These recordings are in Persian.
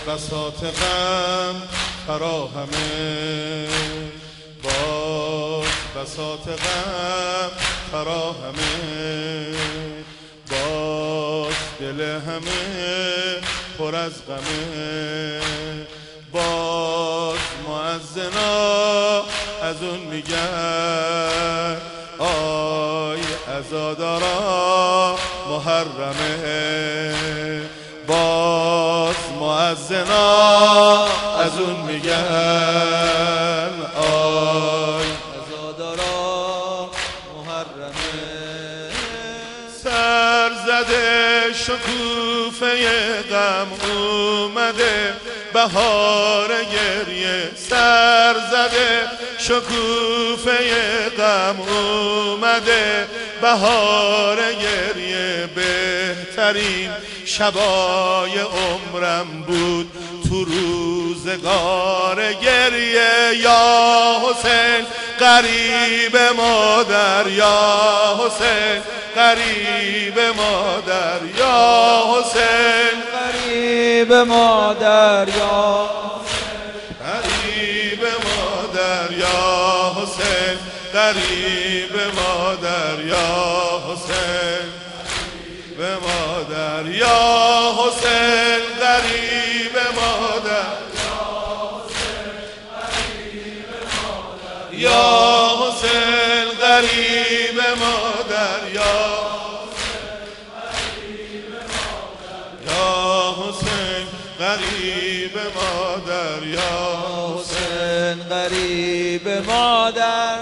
بساط غم فراهمه، باز بساط غم فراهمه، باز دل همه پر از غمه، باز مؤذنا از اون میگن آی عزادارا محرمه، باز مؤذنا از اون میگن آی عزادارا محرمه. سر زده شکوفه غم اومده بهار گریه، سر زده شکوفه غم اومده بهار گریه، بهترین شبای عمرم بود تو روزگار گریه، یا حسین غریب مادر، یا حسین غریب مادر، یا حسین غریب مادر، یا غریب مادر، یا حسین غریب مادر، یا حسین به مادر، یا حسین غریب مادر، یا حسین غریب مادر، یا حسین غریب مادر، یا حسین غریب مادر.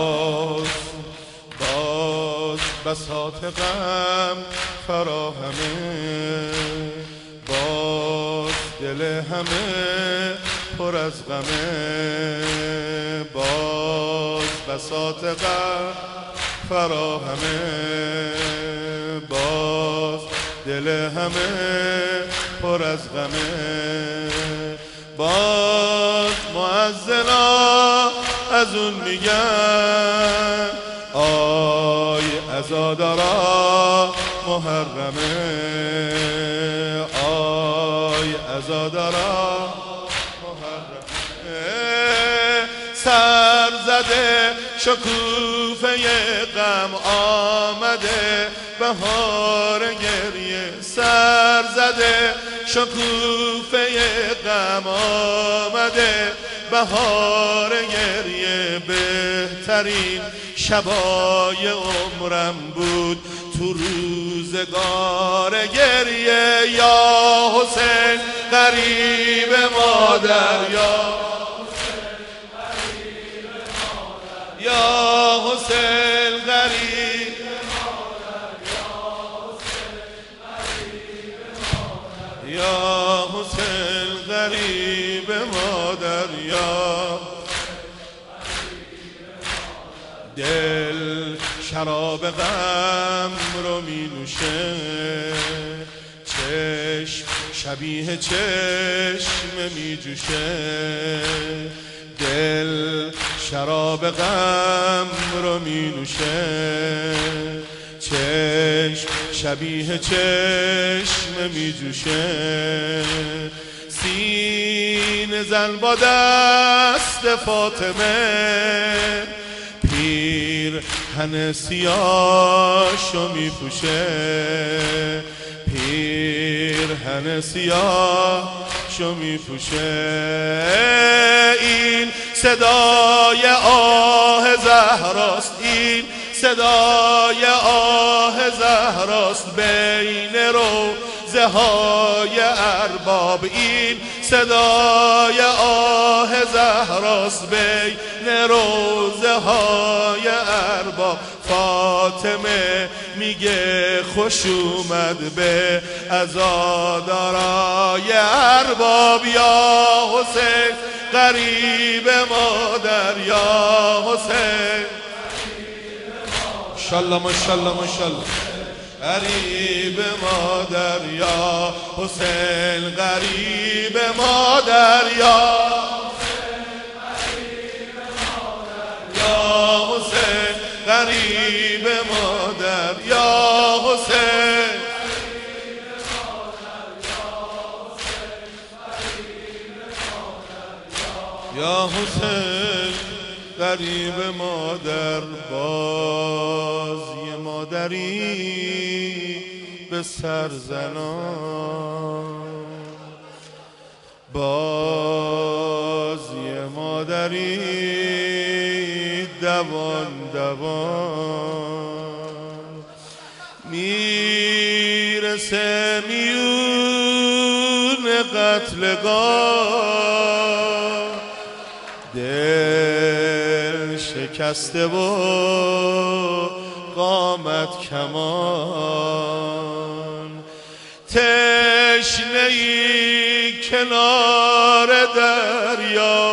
باز بساط غم فراهمه، باز دل همه پر از غمه، باز بساط غم فراهمه، باز دل همه پر از غمه، باز مؤذنا از اون میگن آی عزادارا محرمه، آی عزادارا محرمه. سر زده شکوفه غم آمده بهار گریه، سر زده شکوفه غم آمده بهار گریه، بهترین شبای عمرم بود تو روزگار گریه، یا حسین غریب مادر، یا حسین غریب یا حسین غریب مادر، یا دل شراب غم رو می نوشه، چشم شبیه چشم می جوشه، دل شراب غم رو می نوشه، چشم شبیه چشم می جوشه، سینه زن با دست فاطمه، پیر هن سیاهشو می پوشه، پیر هن سیاهشو می پوشه، این صدای آه زهراست، این صدای آه زهراست بین روضه های ارباب، این صدای آه زهراست بین روضه های ارباب، فاطمه میگه خوش اومد به عزادارای ارباب، یا حسین غریب مادر، یا حسین ماشاءالله ماشاءالله ماشاءالله غریب مادر، یا حسین غریب مادر، یا حسین غریب مادر، یا حسین یا حسین غریب مادر، باز یه مادری به سر زنان، باز یه مادری دوان دوان، میرسه میون قتلگاه، دل شکسته و قامت کمان، تشنه‌ای کنار دریا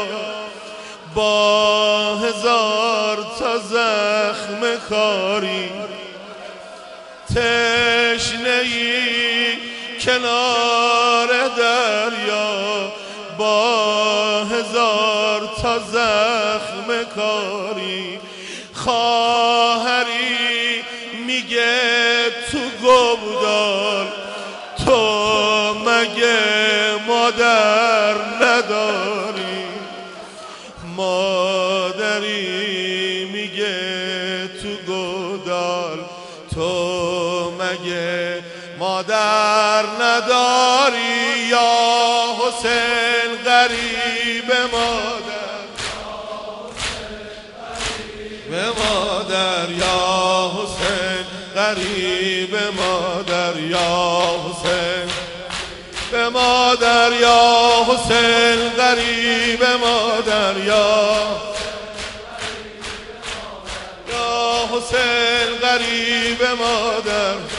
با هزار تا زخم کاری، تشنه‌ای کنار دریا با هزار تا زخم کاری، خواهری میگه تو گودال تو مگه مادر نداری، مادری میگه تو گودال تو مگه مادر نداری، یا حسین غریب مادر، به مادر یا حسین غریب مادر، یا حسین به مادر، یا حسین غریب مادر، یا حسین غریب مادر.